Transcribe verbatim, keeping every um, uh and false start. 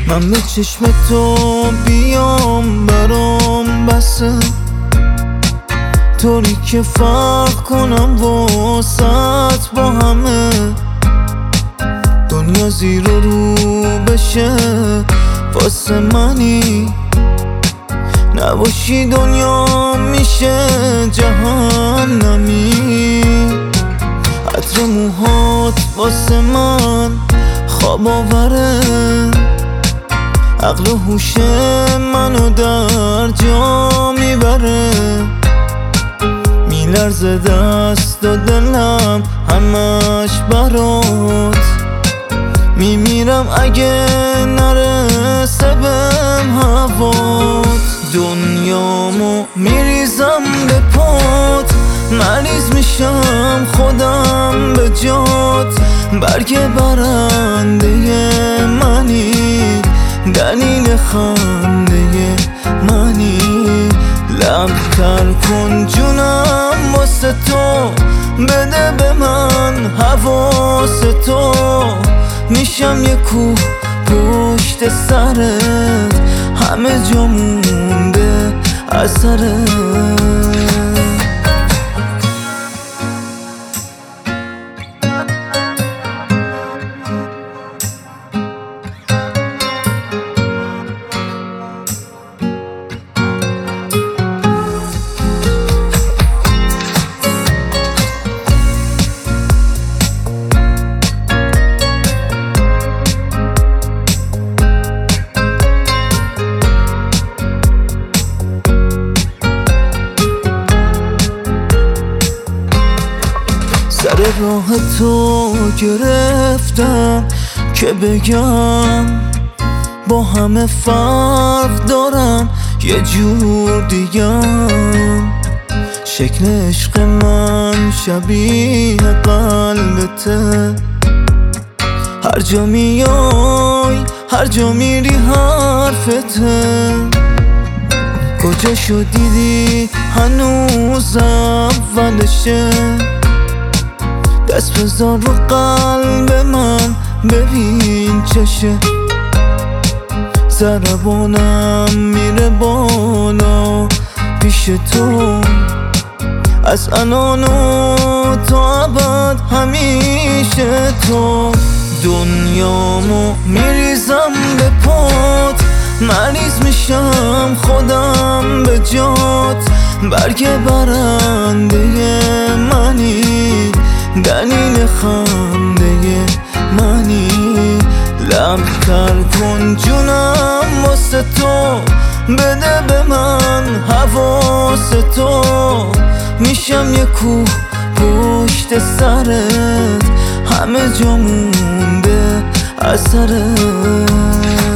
من به چشم تو بیام برام بسه، طوری که فرق کنم واسط با همه. دنیا زیر و رو بشه واسه منی، نباشی دنیا میشه جهنمی. عطر موهات واسه من خواب آوره، عقل و هوش منو در جا میبره. میلرزه دست و دلم همش برات، میمیرم اگه نرسه بهم هوات. دنیامو میریزم به پات، مریض میشم خودم به جات. برگ برنده منی، دلیل خنده منی. لب تر کن جونم واسه تو، بده به من حواس تو. میشم یه کوه پشت سرت، همه جا مونده اثرت. سر راه تو گرفتم که بگم با همه فرق دارم یه جور دیگم. شکل عشق من شبیه قلبته، هر جا میای هر جا میری حرفته. کجا شو دیدی هنوز اولشه، دست بذار رو قلب من ببین چشه. ضربانم میره بالا پیش تو، از الان و تا ابد همیشه تو. دنیامو میریزم به پات، مریض میشم خودم به جات. برگ برنده منی، دلیل خنده منی. لب تر کن جونم واسه تو، بده به من حواس تو. میشم یه کوه پشت سرت، همه جا مونده اثرت.